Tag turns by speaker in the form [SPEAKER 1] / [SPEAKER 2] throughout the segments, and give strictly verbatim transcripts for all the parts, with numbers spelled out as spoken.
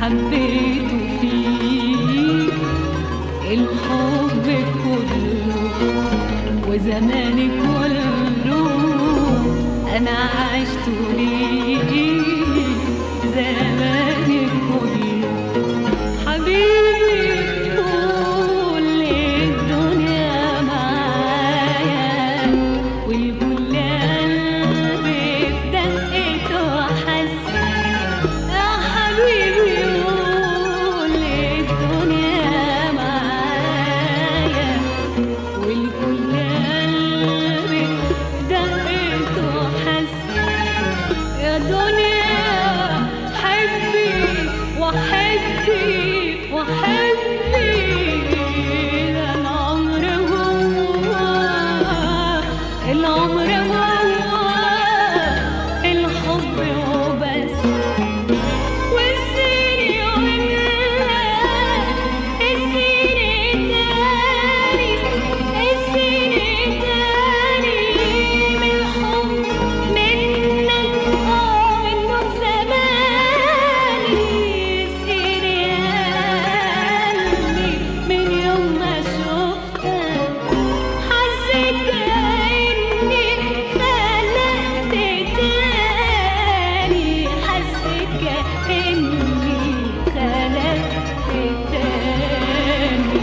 [SPEAKER 1] حبيته فيك الحب كله وزماني كله أنا عشت ليك زماني كله حبيبي كل الدنيا معايا والكل قلبي بدقت وحس يا حبيبي كل الدنيا معايا والكل قلبي بدقت وحس يا دنيا حبي وحبي وحبي ده العمر هو العمر هو الحب وبس والسنين والنهار السنين تاني السنين تاني من الحب منك اه منه زماني اسقيني قلبي من يوم ما شفتك حسيت كأني خلقت تاني حسيت كأني خلقت تاني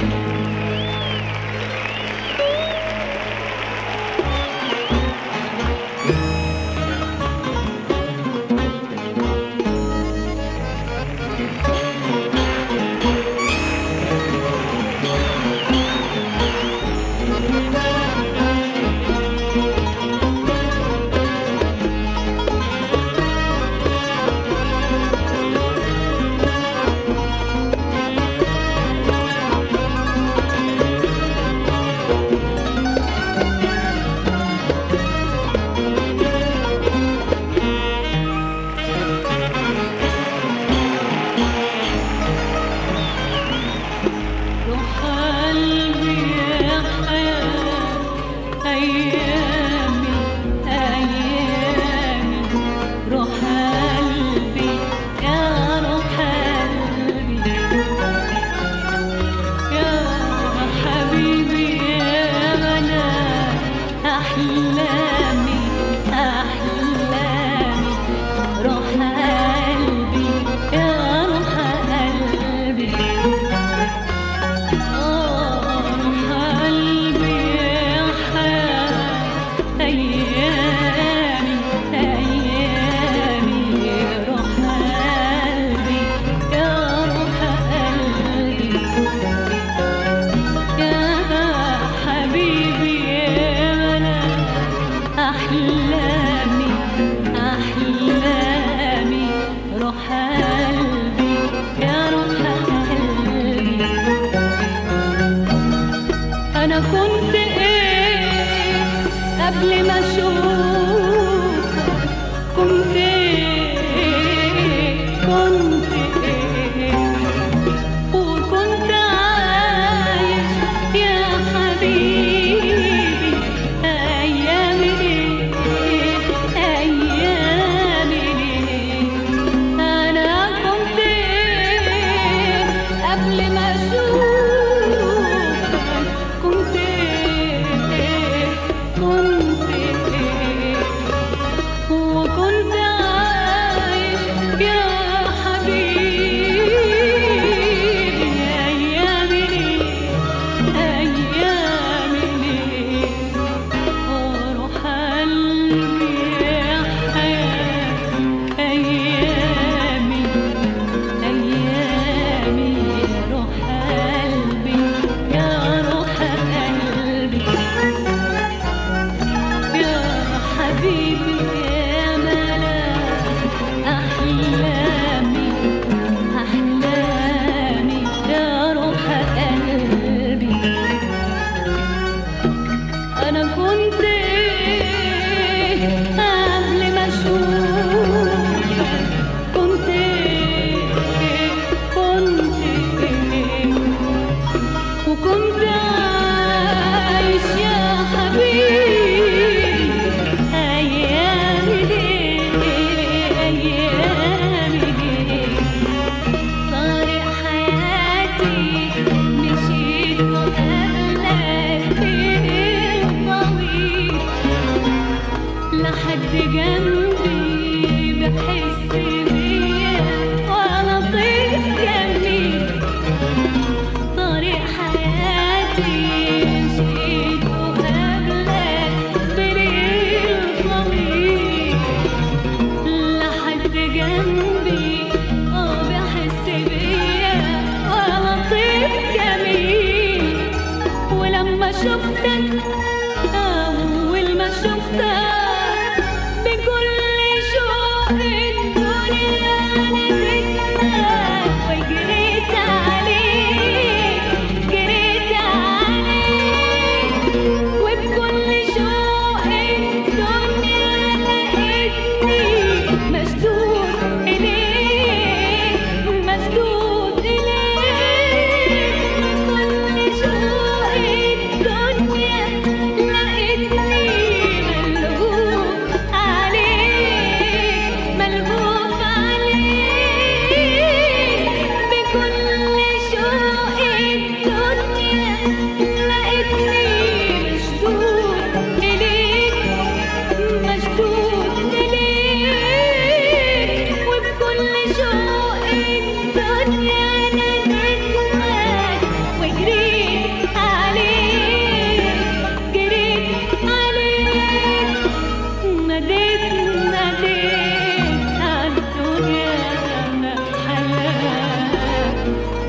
[SPEAKER 1] روح قلبي يا حياة أيامي أيامي روح قلبي يا روح قلبي يا حبيبي يا أنا أحلامي أحلامي روح قلبي يا روح قلبي قلبي يا حياة أيامي أيامي روح قلبي يا روح قلبي يا حبيبي يا أنا أحلامي أحلامي روح قلبي يا روح قلبي أنا كنت إيه قبل ما أشوفك كنت إيه كنت إيه وكنت عايش يا حبيبي أيامي إيه أيامي إيه أنا كنت إيه قبل ما أشوفك كنت إيه كنت إيه وكنت عايش يا حبيبي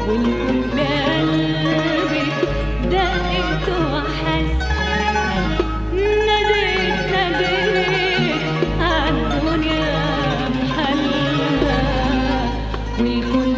[SPEAKER 1] والكل قلبي دقت وحس، ناديت ناديت عالدنيا بحالها والكل